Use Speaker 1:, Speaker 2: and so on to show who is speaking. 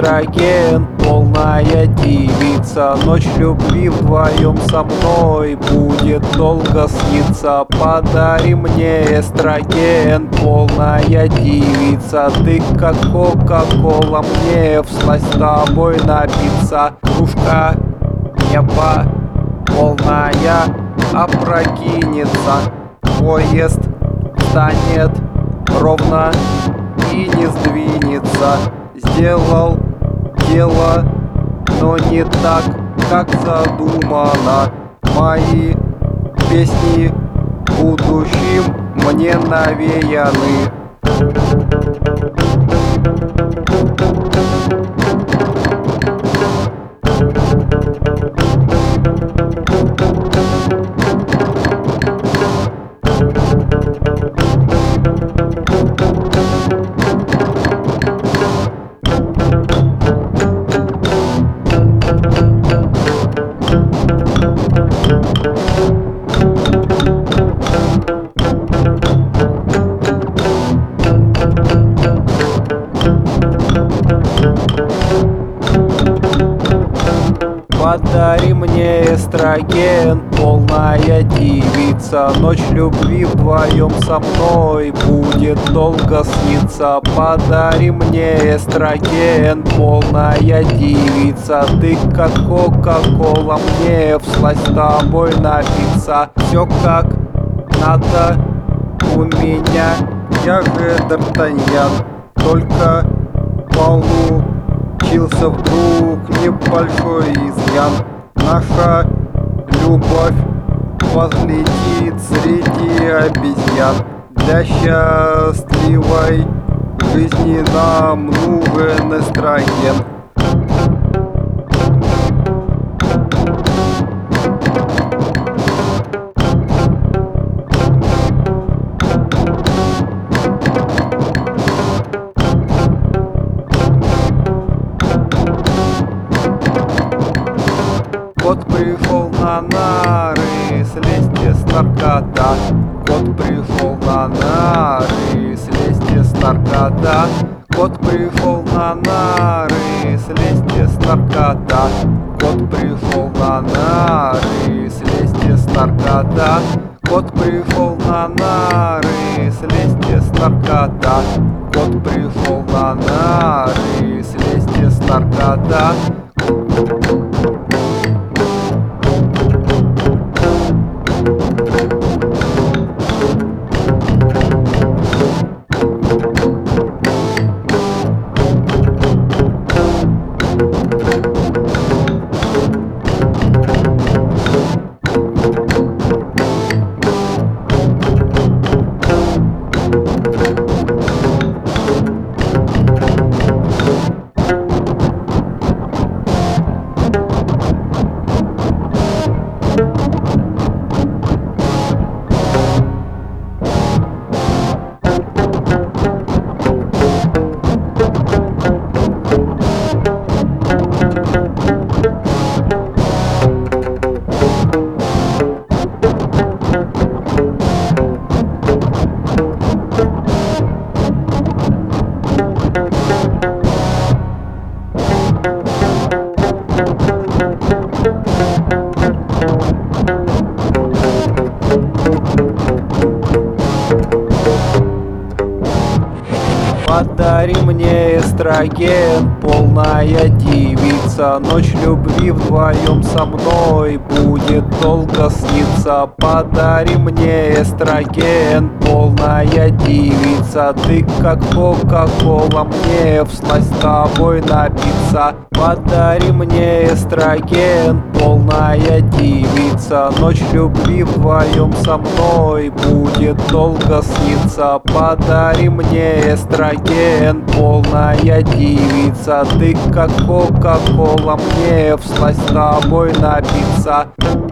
Speaker 1: эстроген, полная девица. Ночь любви вдвоем со мной будет долго сниться. Подари мне эстроген, полная девица. Ты как кока-кола, мне всласть с тобой напиться. Кружка неба полная опрокинется. Поезд станет ровно и не сдвинется. Сделал дело, но не так, как задумано. Мои песни будущим мне навеяны. Подари мне эстроген, полная девица. Ночь любви вдвоем со мной будет долго сниться. Подари мне эстроген, полная девица. Ты как кока-кола, мне всласть с тобой напиться. Все как надо у меня, я же Д'Артаньян. Только получился вдруг небольшой изъян. Наша любовь возлетит среди обезьян. Для счастливой жизни нам нужен эстроген. Кот пришел на нары, слезьте с наркота. Кот пришел на нары, слезьте с наркота. Кот пришел на нары, слезьте с наркота. Кот пришел на нары, слезьте с наркота. Кот пришел на нары, слезьте с наркота. Кот пришел на нары, слезьте с наркота. Подари мне эстроген, полная девица. Ночь любви вдвоем со мной будет долго сниться. Подари мне эстроген, полная девица. Ты как кока-кола, мне всласть с тобой напиться. Подари мне эстроген, полная девица. Ночь любви вдвоем со мной будет долго сниться. Подари мне эстроген, полная девица. Ты как кока-кола, мне всласть с тобой напиться.